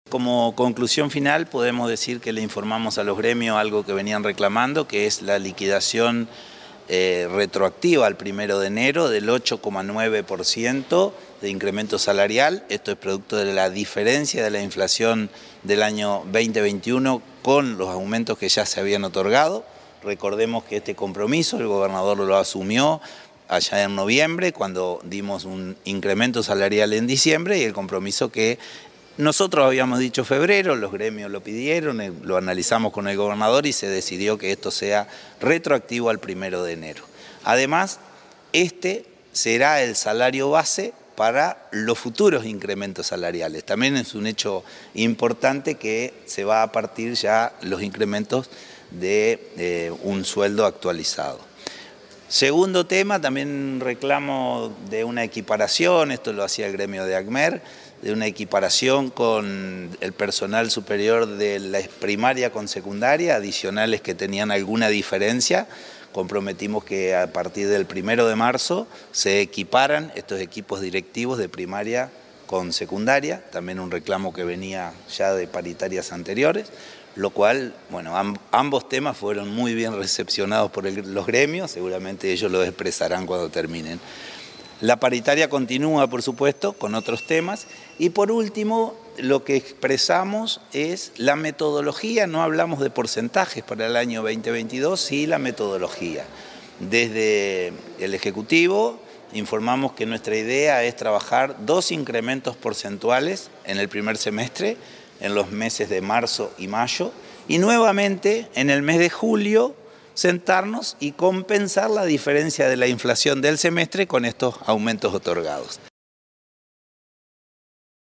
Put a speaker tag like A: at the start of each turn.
A: Como conclusión final podemos decir que le informamos a los gremios algo que venían reclamando, que es la liquidación retroactiva al 1 de enero del 8,9% de incremento salarial. Esto es producto de la diferencia de la inflación del año 2021 con los aumentos que ya se habían otorgado. Recordemos que este compromiso el gobernador lo asumió allá en noviembre, cuando dimos un incremento salarial en diciembre, y el compromiso que nosotros habíamos dicho febrero, los gremios lo pidieron, lo analizamos con el gobernador y se decidió que esto sea retroactivo al 1 de enero. Además, este será el salario base para los futuros incrementos salariales. También es un hecho importante que se va a partir ya los incrementos de un sueldo actualizado. Segundo tema, también reclamo de una equiparación, esto lo hacía el gremio de ACMER, de una equiparación con el personal superior de la primaria con secundaria, adicionales que tenían alguna diferencia. Comprometimos que a partir del 1 de marzo se equiparan estos equipos directivos de primaria con secundaria, también un reclamo que venía ya de paritarias anteriores, lo cual, bueno, ambos temas fueron muy bien recepcionados por los gremios, seguramente ellos lo expresarán cuando terminen. La paritaria continúa, por supuesto, con otros temas. Y por último, lo que expresamos es la metodología. No hablamos de porcentajes para el año 2022, sí la metodología. Desde el Ejecutivo informamos que nuestra idea es trabajar 2 incrementos porcentuales en el primer semestre, en los meses de marzo y mayo, y nuevamente en el mes de julio sentarnos y compensar la diferencia de la inflación del semestre con estos aumentos otorgados.